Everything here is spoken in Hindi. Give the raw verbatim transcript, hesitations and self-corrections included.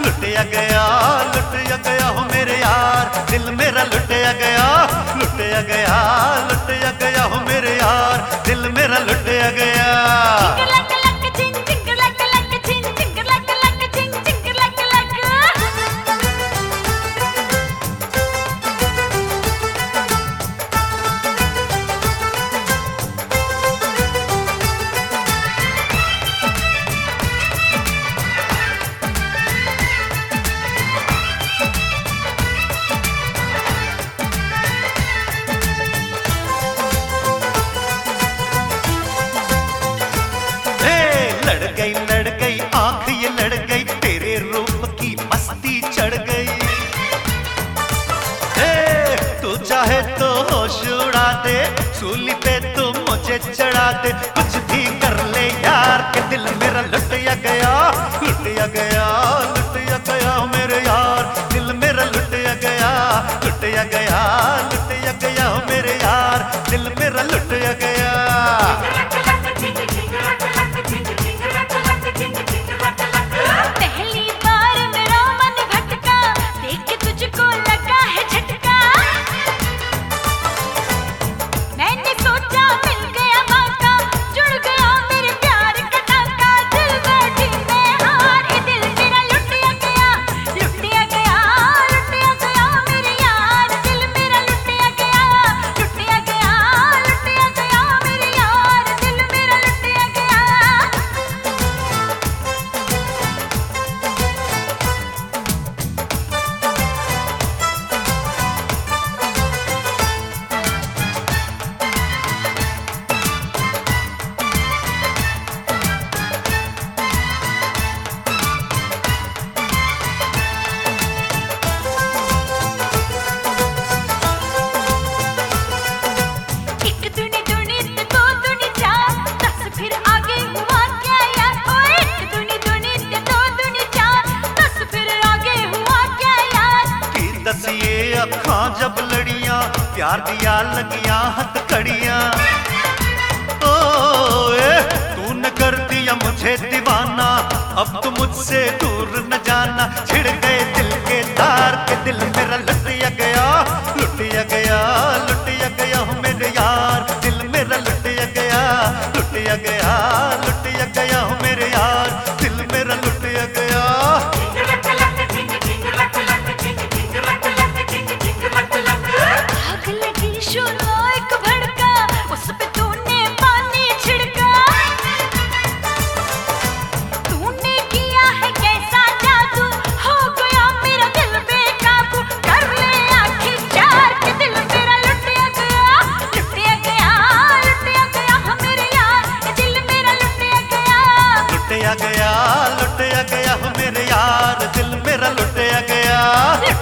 लुटिया गया लुटिया गया हो मेरे यार, दिल मेरा लुटिया गया लुटिया गया लुटिया गया हो मेरे यार, दिल मेरा लुटिया गया। लड़ गई लड़ गई आंख ये लड़ गई, तेरे रूप की मस्ती चढ़ गई। ए, तू चाहे तो होश उड़ा दे, सूली पे तू मुझे चढ़ा दे, कुछ भी कर ले यार के दिल मेरा लुटिया गया लुटिया गया लुटिया गया मेरे यार, दिल मेरा लुटिया गया लुटिया गया लुटिया गया मेरे यार, दिल मेरा लुटिया गया। पहली बार मेरा मन भटका, देख तुझको लगा है झटका, मैंने सोचा मिल गया मौका, जुड़ गया मेरे प्यार का टाका, दिल बैठी मैं हार, ये दिल मेरा लुटिया गया लुटिया गया लुटिया गया मेरे यार, दिल मेरा लुटिया गया लुटिया गया लुटिया गया मेरे यार, दिल मेरा लुटिया गया। एक दुनी दुनी ते दो दुनी चार, दस फिर आगे हुआ क्या यार, ओ एक दुनी दुनी ते दो दुनी चार, दस फिर आगे हुआ क्या यार। की दसिए अखां जब लड़ियां, प्यार दिया लगियां हथकड़ियां, ओ ए तूने कर दिया मुझे दीवाना, अब तो मुझसे दूर न जाना, छिड़ गए दिल के तार के दिल मेरा लुटिया गया लुटिया गया लुटिया गया हो मेरे यार, दिल मेरा लुटिया गया लुटिया गया लुटिया गया हो मेरे यार, दिल मेरा लुटिया गया। आग लगी शोला एक भड़का, उस पे तूने पानी छिड़का, तूने किया है कैसा जादू, हो गया मेरा दिल बेकाबू, कर ले आखिर चार के दिल मेरा लुटिया गया लुटिया गया लुटिया गया हो मेरे यार, दिल मेरा लुटिया गया लुटिया गया लुटिया गया हो मेरे यार, दिल मेरा लुटिया गया।